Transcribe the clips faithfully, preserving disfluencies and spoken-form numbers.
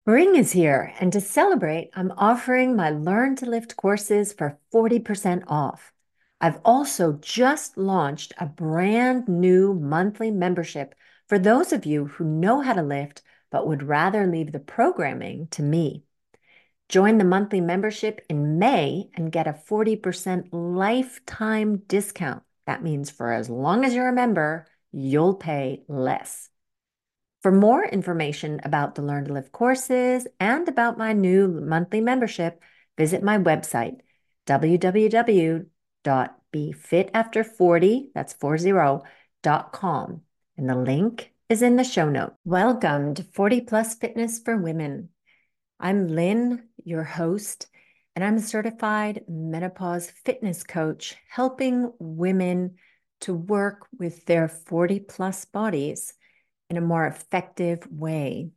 Spring is here, and to celebrate, I'm offering my Learn to Lift courses for forty percent off. I've also just launched a brand new monthly membership for those of you who know how to lift but would rather leave the programming to me. Join the monthly membership in May and get a forty percent lifetime discount. That means for as long as you're a member, you'll pay less. For more information about the Learn to Live courses and about my new monthly membership, visit my website, w w w dot be fit after forty, that's forty, dot com. And the link is in the show note. Welcome to forty Plus Fitness for Women. I'm Lynn, your host, and I'm a certified menopause fitness coach, helping women to work with their forty plus bodies in a more effective way.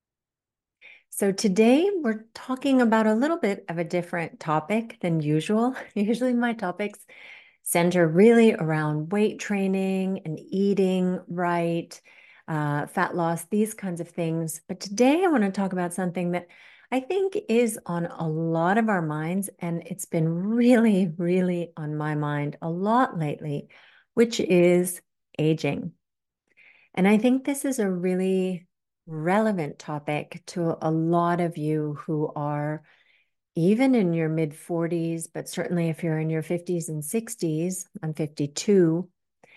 So today we're talking about a little bit of a different topic than usual. Usually my topics center really around weight training and eating right, uh, fat loss, these kinds of things. But today I want to talk about something that I think is on a lot of our minds, and it's been really, really on my mind a lot lately, which is aging. And I think this is a really relevant topic to a lot of you who are even in your mid forties, but certainly if you're in your fifties and sixties, I'm fifty-two,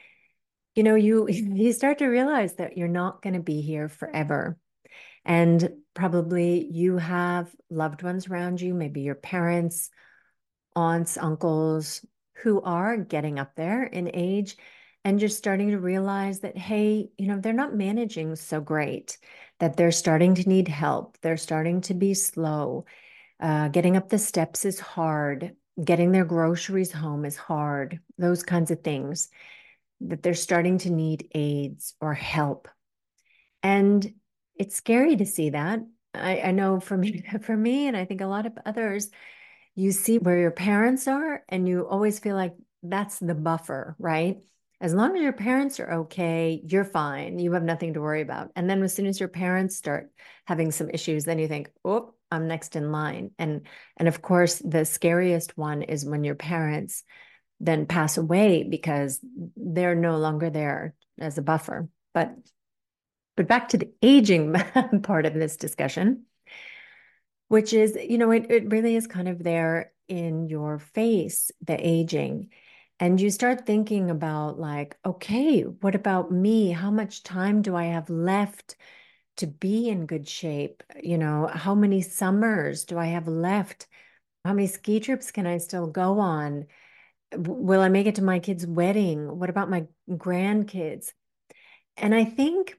you know, you you start to realize that you're not going to be here forever. And probably you have loved ones around you, maybe your parents, aunts, uncles, who are getting up there in age, and you're starting to realize that, hey, you know, they're not managing so great, that they're starting to need help. They're starting to be slow. Uh, getting up the steps is hard. Getting their groceries home is hard. Those kinds of things, that they're starting to need aids or help. And it's scary to see that. I, I know for me, for me, and I think a lot of others, you see where your parents are, and you always feel like that's the buffer, right? As long as your parents are okay, you're fine. You have nothing to worry about. And then as soon as your parents start having some issues, then you think, oh, I'm next in line. And and of course, the scariest one is when your parents then pass away because they're no longer there as a buffer. But but back to the aging part of this discussion, which is, you know, it, it really is kind of there in your face, the aging. And you start thinking about, like, okay, what about me? How much time do I have left to be in good shape? You know, how many summers do I have left? How many ski trips can I still go on? W- Will I make it to my kid's wedding? What about my grandkids? And I think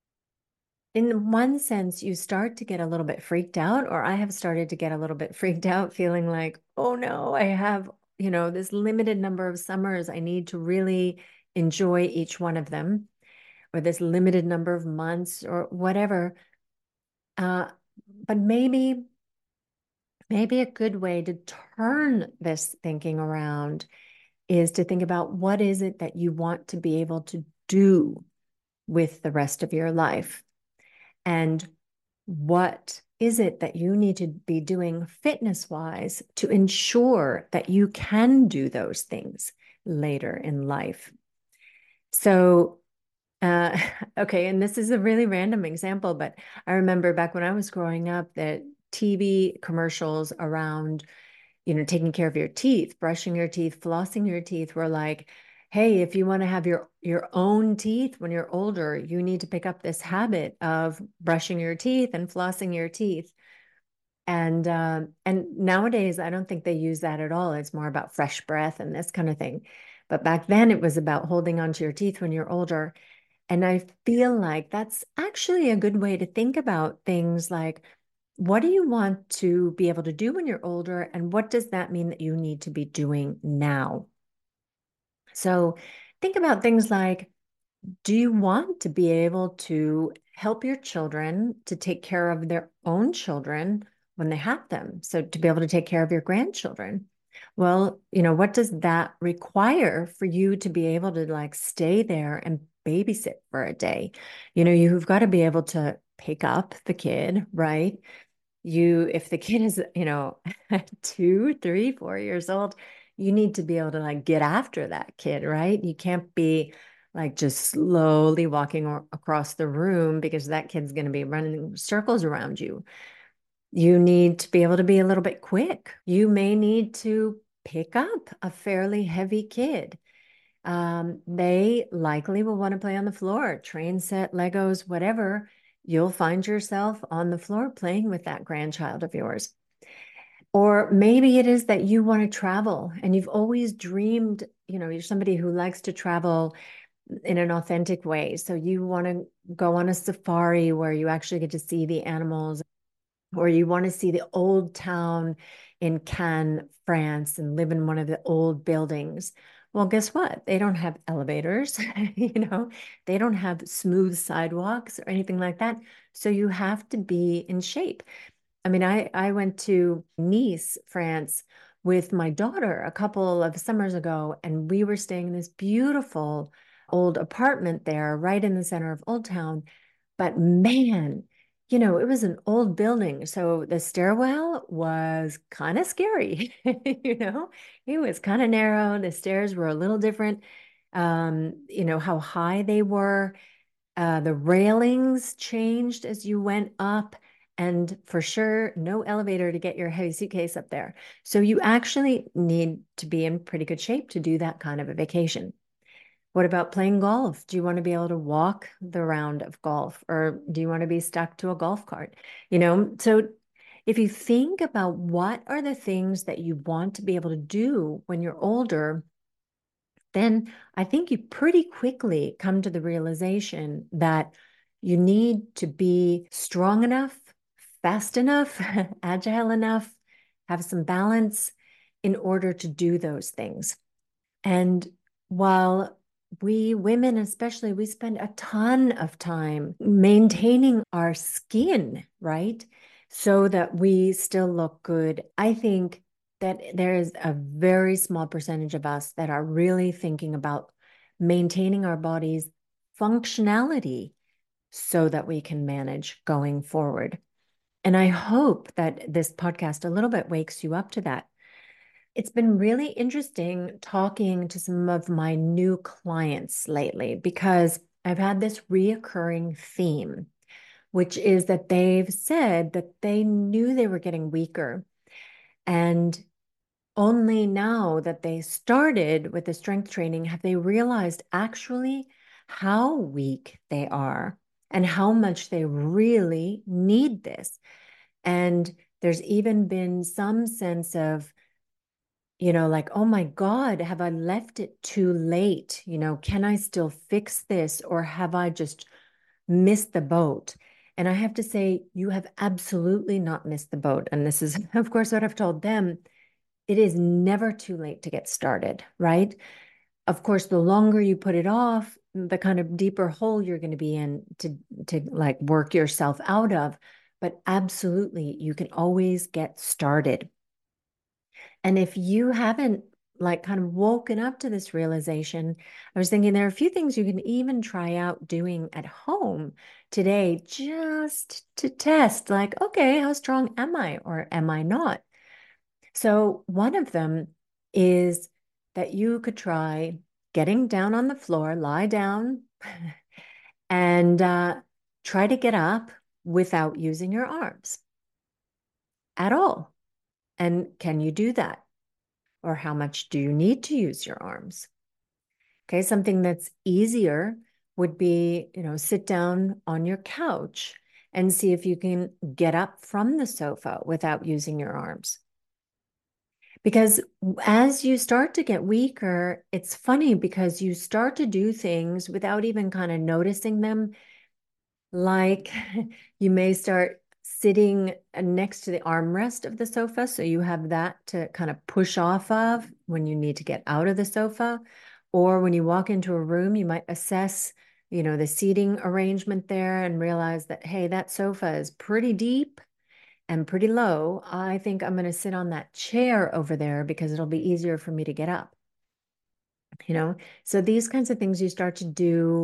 in one sense, you start to get a little bit freaked out, or I have started to get a little bit freaked out, feeling like, oh no, I have, you know, this limited number of summers. I need to really enjoy each one of them, or this limited number of months, or whatever. Uh, but maybe, maybe a good way to turn this thinking around is to think about what is it that you want to be able to do with the rest of your life. And what is it that you need to be doing fitness wise to ensure that you can do those things later in life? So, uh, okay, and this is a really random example, but I remember back when I was growing up that T V commercials around, you know, taking care of your teeth, brushing your teeth, flossing your teeth were like, hey, if you want to have your your own teeth when you're older, you need to pick up this habit of brushing your teeth and flossing your teeth. And um, and nowadays, I don't think they use that at all. It's more about fresh breath and this kind of thing. But back then, it was about holding onto your teeth when you're older. And I feel like that's actually a good way to think about things like, what do you want to be able to do when you're older? And what does that mean that you need to be doing now? So think about things like, do you want to be able to help your children to take care of their own children when they have them? So to be able to take care of your grandchildren. Well, you know, what does that require for you to be able to like stay there and babysit for a day. You know, you've got to be able to pick up the kid, right? You, if the kid is, you know, two, three, four years old, you need to be able to like get after that kid, right? You can't be like just slowly walking or- across the room because that kid's going to be running circles around you. You need to be able to be a little bit quick. You may need to pick up a fairly heavy kid. Um, they likely will want to play on the floor, train set, Legos, whatever. You'll find yourself on the floor playing with that grandchild of yours. Or maybe it is that you want to travel and you've always dreamed, you know, you're somebody who likes to travel in an authentic way. So you want to go on a safari where you actually get to see the animals, or you want to see the old town in Cannes, France, and live in one of the old buildings. Well, guess what? They don't have elevators, you know, they don't have smooth sidewalks or anything like that. So you have to be in shape. I mean, I, I went to Nice, France with my daughter a couple of summers ago, and we were staying in this beautiful old apartment there, right in the center of Old Town. But man, you know, it was an old building. So the stairwell was kind of scary, you know, it was kind of narrow. The stairs were a little different, um, you know, how high they were. Uh, the railings changed as you went up, and for sure, no elevator to get your heavy suitcase up there. So you actually need to be in pretty good shape to do that kind of a vacation. What about playing golf? Do you want to be able to walk the round of golf, or do you want to be stuck to a golf cart? You know, so if you think about what are the things that you want to be able to do when you're older, then I think you pretty quickly come to the realization that you need to be strong enough, fast enough, agile enough, have some balance in order to do those things. And while we women, especially, we spend a ton of time maintaining our skin, right? So that we still look good. I think that there is a very small percentage of us that are really thinking about maintaining our body's functionality so that we can manage going forward. And I hope that this podcast a little bit wakes you up to that. It's been really interesting talking to some of my new clients lately because I've had this reoccurring theme, which is that they've said that they knew they were getting weaker. And only now that they started with the strength training have they realized actually how weak they are and how much they really need this. And there's even been some sense of, you know, like, oh my God, have I left it too late? You know, can I still fix this, or have I just missed the boat? And I have to say, you have absolutely not missed the boat. And this is, of course, what I've told them. It is never too late to get started, right? Of course, the longer you put it off, the kind of deeper hole you're going to be in to to like work yourself out of. But absolutely, you can always get started. And if you haven't like kind of woken up to this realization, I was thinking there are a few things you can even try out doing at home today just to test, like, okay, how strong am I or am I not? So one of them is that you could try getting down on the floor, lie down, and uh, try to get up without using your arms at all. And can you do that? Or how much do you need to use your arms? Okay, something that's easier would be, you know, sit down on your couch and see if you can get up from the sofa without using your arms. Because as you start to get weaker, it's funny because you start to do things without even kind of noticing them. Like you may start sitting next to the armrest of the sofa. So you have that to kind of push off of when you need to get out of the sofa. Or when you walk into a room, you might assess, you know, the seating arrangement there and realize that, hey, that sofa is pretty deep and pretty low. I think I'm going to sit on that chair over there because it'll be easier for me to get up. You know, so these kinds of things you start to do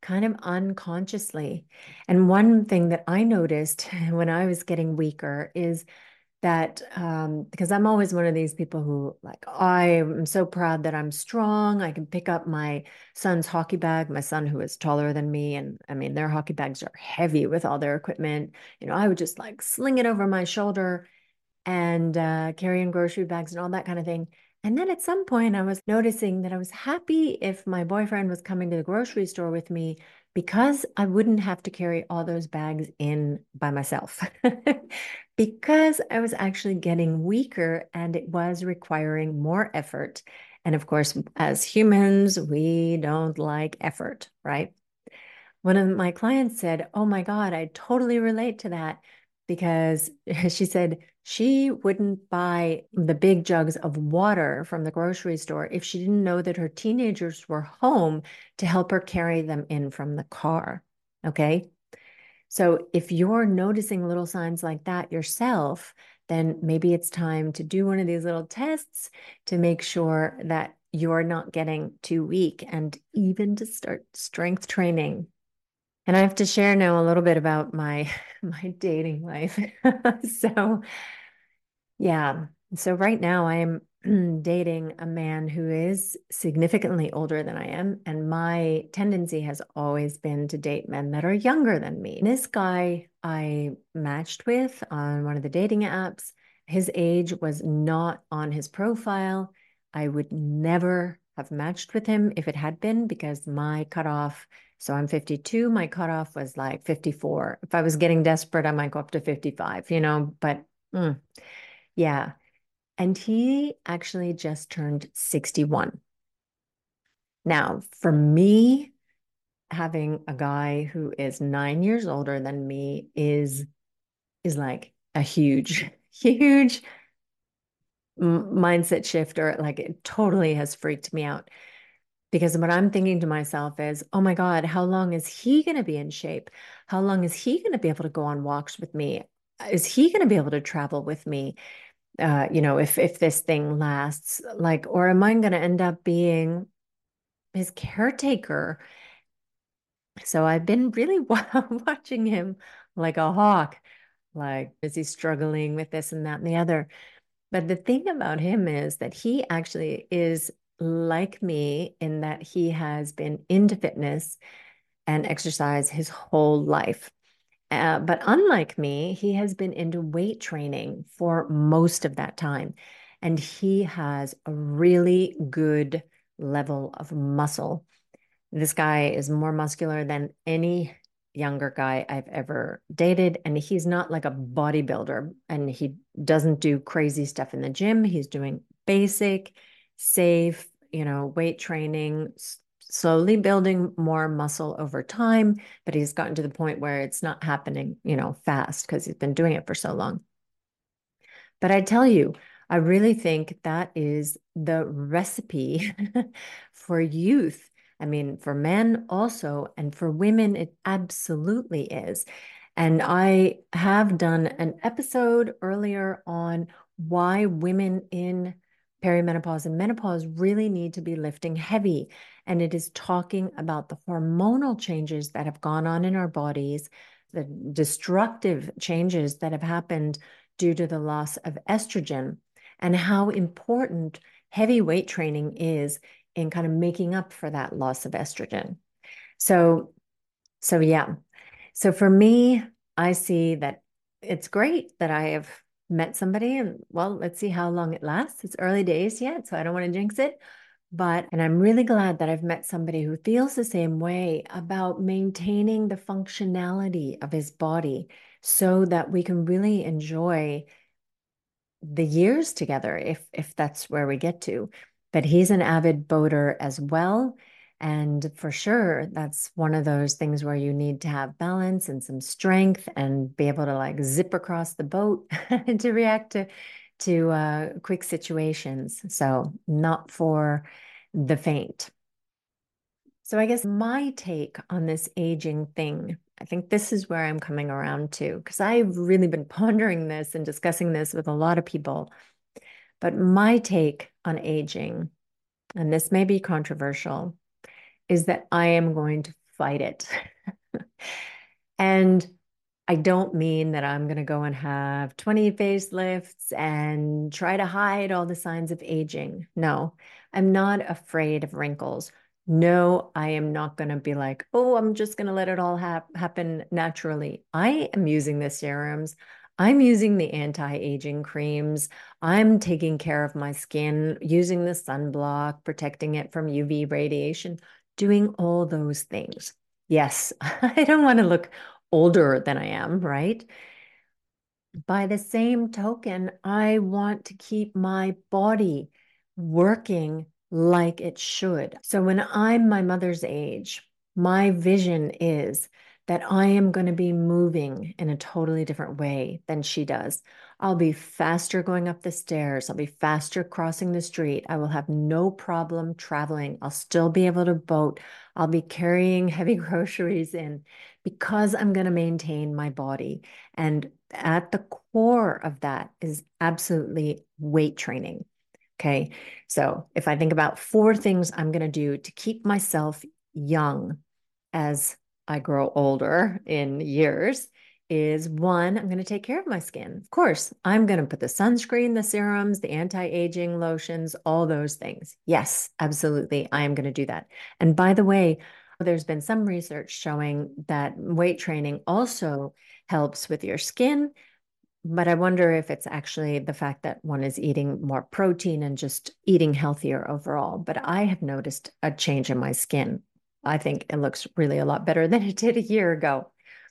kind of unconsciously. And one thing that I noticed when I was getting weaker is that um, because I'm always one of these people who, like, I am so proud that I'm strong. I can pick up my son's hockey bag, my son who is taller than me. And I mean, their hockey bags are heavy with all their equipment. You know, I would just like sling it over my shoulder and uh, carrying grocery bags and all that kind of thing. And then at some point, I was noticing that I was happy if my boyfriend was coming to the grocery store with me because I wouldn't have to carry all those bags in by myself. Because I was actually getting weaker and it was requiring more effort. And of course, as humans, we don't like effort, right? One of my clients said, "Oh my God, I totally relate to that," because she said she wouldn't buy the big jugs of water from the grocery store if she didn't know that her teenagers were home to help her carry them in from the car. Okay. So if you're noticing little signs like that yourself, then maybe it's time to do one of these little tests to make sure that you're not getting too weak and even to start strength training. And I have to share now a little bit about my my dating life. So, yeah. So right now I am dating a man who is significantly older than I am, and my tendency has always been to date men that are younger than me. This guy I matched with on one of the dating apps, his age was not on his profile. I would never have matched with him if it had been because my cutoff, so I'm fifty-two, my cutoff was like fifty-four. If I was getting desperate, I might go up to fifty-five, you know, but mm, yeah. And he actually just turned sixty-one. Now, for me, having a guy who is nine years older than me is is like a huge, huge mindset shift, or like it totally has freaked me out. Because what I'm thinking to myself is, oh my God, how long is he going to be in shape? How long is he going to be able to go on walks with me? Is he going to be able to travel with me? Uh, you know, if if this thing lasts, like, or am I going to end up being his caretaker? So I've been really watching him like a hawk, like, is he struggling with this and that and the other? But the thing about him is that he actually is like me in that he has been into fitness and exercise his whole life. Uh, but unlike me, he has been into weight training for most of that time. And he has a really good level of muscle. This guy is more muscular than any younger guy I've ever dated. And he's not like a bodybuilder and he doesn't do crazy stuff in the gym. He's doing basic, safe, you know, weight training, slowly building more muscle over time. But he's gotten to the point where it's not happening, you know, fast because he's been doing it for so long. But I tell you, I really think that is the recipe for youth. I mean, for men also, and for women, it absolutely is. And I have done an episode earlier on why women in perimenopause and menopause really need to be lifting heavy. And it is talking about the hormonal changes that have gone on in our bodies, the destructive changes that have happened due to the loss of estrogen, and how important heavy weight training is in kind of making up for that loss of estrogen. So, so yeah. So for me, I see that it's great that I have met somebody, and well, let's see how long it lasts. It's early days yet, so I don't want to jinx it. But, and I'm really glad that I've met somebody who feels the same way about maintaining the functionality of his body so that we can really enjoy the years together if if that's where we get to. But he's an avid boater as well. And for sure, that's one of those things where you need to have balance and some strength and be able to like zip across the boat to react to to uh, quick situations. So not for the faint. So I guess my take on this aging thing, I think this is where I'm coming around to, because I've really been pondering this and discussing this with a lot of people. But my take on aging, and this may be controversial, is that I am going to fight it. And I don't mean that I'm going to go and have twenty facelifts and try to hide all the signs of aging. No, I'm not afraid of wrinkles. No, I am not going to be like, oh, I'm just going to let it all hap happen naturally. I am using the serums. I'm using the anti-aging creams. I'm taking care of my skin, using the sunblock, protecting it from U V radiation, doing all those things. Yes, I don't want to look older than I am, right? By the same token, I want to keep my body working like it should. So when I'm my mother's age, my vision is that I am going to be moving in a totally different way than she does. I'll be faster going up the stairs. I'll be faster crossing the street. I will have no problem traveling. I'll still be able to boat. I'll be carrying heavy groceries in because I'm going to maintain my body. And at the core of that is absolutely weight training. Okay. So if I think about four things I'm going to do to keep myself young as I grow older in years, is one, I'm going to take care of my skin. Of course, I'm going to put the sunscreen, the serums, the anti-aging lotions, all those things. Yes, absolutely. I am going to do that. And by the way, there's been some research showing that weight training also helps with your skin, but I wonder if it's actually the fact that one is eating more protein and just eating healthier overall. But I have noticed a change in my skin. I think it looks really a lot better than it did a year ago.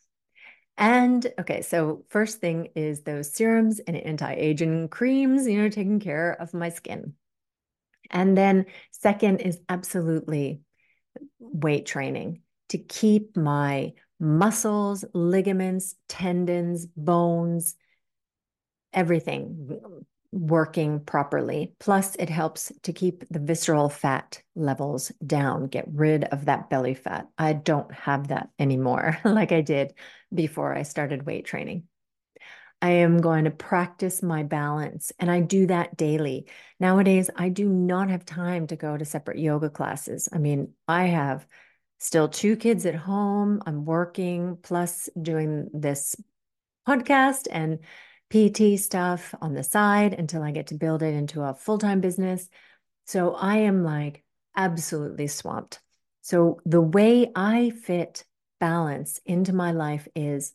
And okay, so first thing is those serums and anti-aging creams, you know, taking care of my skin. And then second is absolutely weight training to keep my muscles, ligaments, tendons, bones, everything working properly. Plus, it helps to keep the visceral fat levels down, get rid of that belly fat. I don't have that anymore like I did before I started weight training. I am going to practice my balance, and I do that daily. Nowadays, I do not have time to go to separate yoga classes. I mean, I have still two kids at home. I'm working, plus doing this podcast and P T stuff on the side until I get to build it into a full-time business. So I am like absolutely swamped. So the way I fit balance into my life is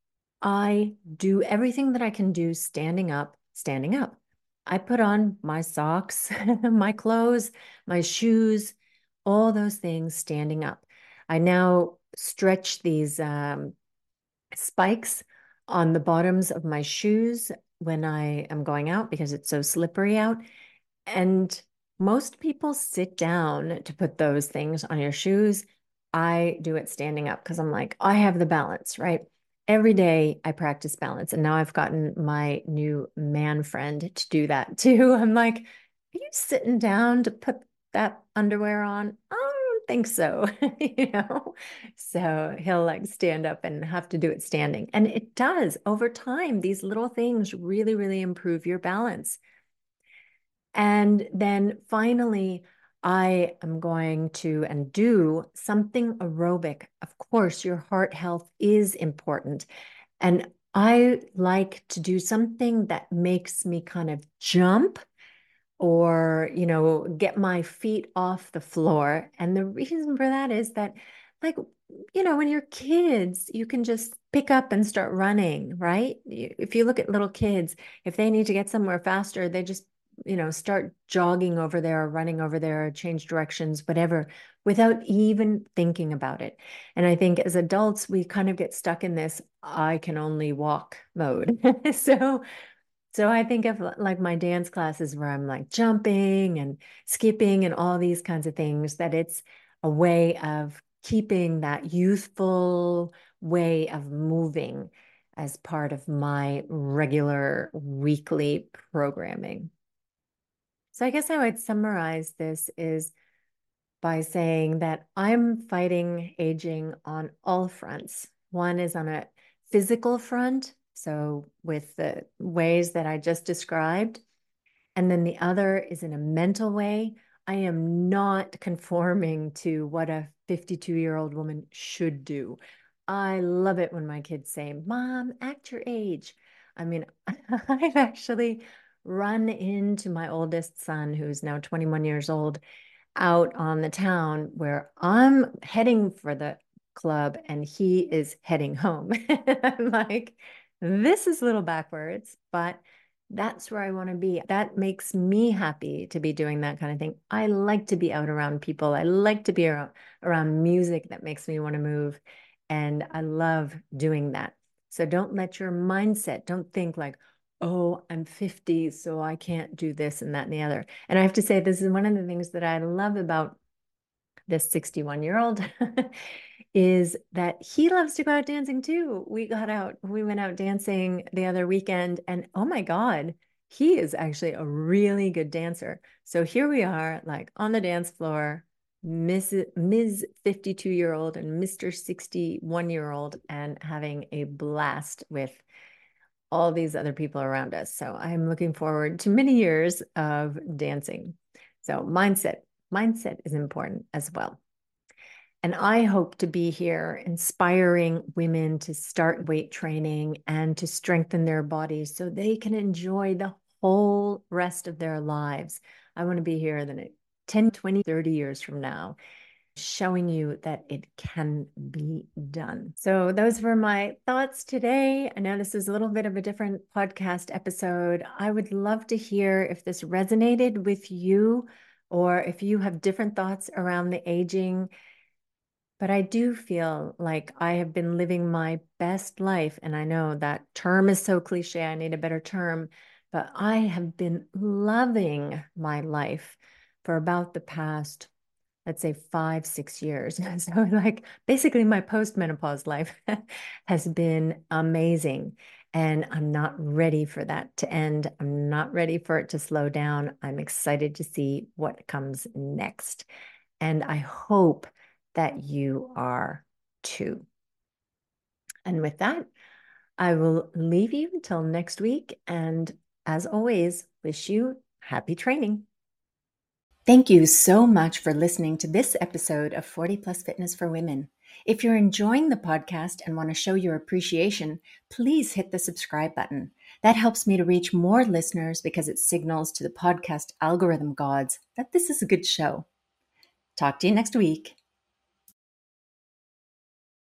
I do everything that I can do standing up, standing up. I put on my socks, my clothes, my shoes, all those things standing up. I now stretch these um, spikes on the bottoms of my shoes when I am going out because it's so slippery out. And most people sit down to put those things on your shoes. I do it standing up because I'm like, I have the balance, right? Every day I practice balance. And now I've gotten my new man friend to do that too. I'm like, are you sitting down to put that underwear on? I don't think so, you know? So he'll like stand up and have to do it standing. And it does over time. These little things really, really improve your balance. And then finally, I am going to and do something aerobic. Of course, your heart health is important. And I like to do something that makes me kind of jump or, you know, get my feet off the floor. And the reason for that is that, like, you know, when you're kids, you can just pick up and start running, right? If you look at little kids, if they need to get somewhere faster, they just, you know, start jogging over there or running over there, or change directions, whatever, without even thinking about it. And I think as adults, we kind of get stuck in this I can only walk mode. So so I think of like my dance classes where I'm like jumping and skipping and all these kinds of things, that it's a way of keeping that youthful way of moving as part of my regular weekly programming. So I guess how I'd summarize this is by saying that I'm fighting aging on all fronts. One is on a physical front, so with the ways that I just described. And then the other is in a mental way. I am not conforming to what a fifty-two-year-old woman should do. I love it when my kids say, Mom, act your age. I mean, I've actually run into my oldest son, who's now twenty-one years old, out on the town where I'm heading for the club and he is heading home. I'm like, this is a little backwards, but that's where I want to be. That makes me happy to be doing that kind of thing. I like to be out around people. I like to be around, around music that makes me want to move. And I love doing that. So don't let your mindset, don't think like, oh, I'm fifty, so I can't do this and that and the other. And I have to say, this is one of the things that I love about this sixty-one year old is that he loves to go out dancing too. We got out, we went out dancing the other weekend, and oh my God, he is actually a really good dancer. So here we are, like on the dance floor, Miss Miz fifty-two year old and Mister sixty-one year old, and having a blast with all these other people around us. So I'm looking forward to many years of dancing. So mindset, mindset is important as well. And I hope to be here inspiring women to start weight training and to strengthen their bodies so they can enjoy the whole rest of their lives. I want to be here the ten, twenty, thirty years from now, showing you that it can be done. So those were my thoughts today. I know this is a little bit of a different podcast episode. I would love to hear if this resonated with you or if you have different thoughts around the aging. But I do feel like I have been living my best life. And I know that term is so cliche, I need a better term, but I have been loving my life for about the past, let's say five, six years. So like basically my post-menopause life has been amazing. And I'm not ready for that to end. I'm not ready for it to slow down. I'm excited to see what comes next. And I hope that you are too. And with that, I will leave you until next week. And as always, wish you happy training. Thank you so much for listening to this episode of forty Plus Fitness for Women. If you're enjoying the podcast and want to show your appreciation, please hit the subscribe button. That helps me to reach more listeners because it signals to the podcast algorithm gods that this is a good show. Talk to you next week.